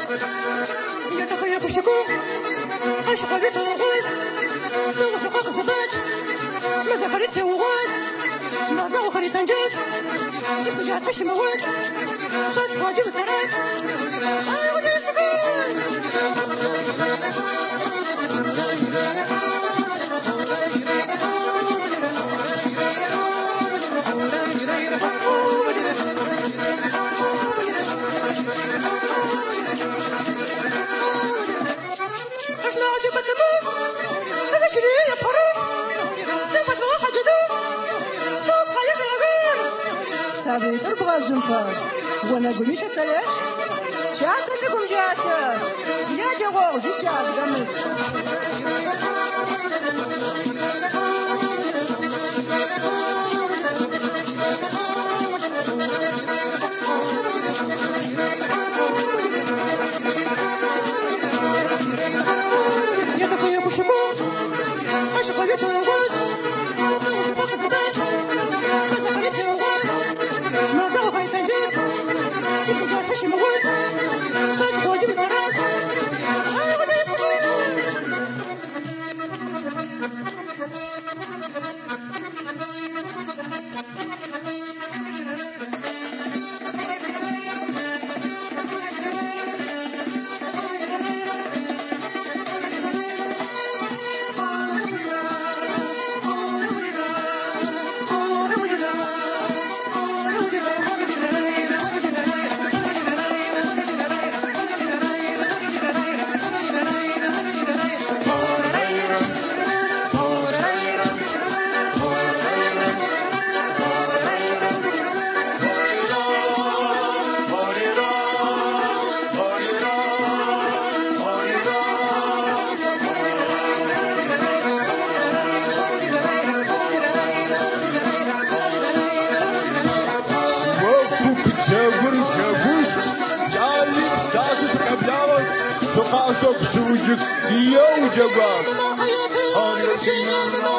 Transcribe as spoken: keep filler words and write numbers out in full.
يتخيل الشكوك عشق بيت الغوز زوج شقاق الزباج ماذا خليت سوغات ماذا وخليت انجاج يتجاه حش مواد بس واجب الثراج اي وجه السكون احنا عجبت الموت هذا شنو يا بحرين سوف تروح جدود تصحى يا غير سابي تربغى الجنفار وانا قولي شتلاش شاعت لكم جاسر يا جواب زي شاعت قمص عشق بيت الغوز زوج شقاق الزباج ماذا خليت سوغات ماذا وخليت انجاز يتجاه حش مواد بس واجب الثراج اي وجه السكون تقاطب زوجك يا وجباب.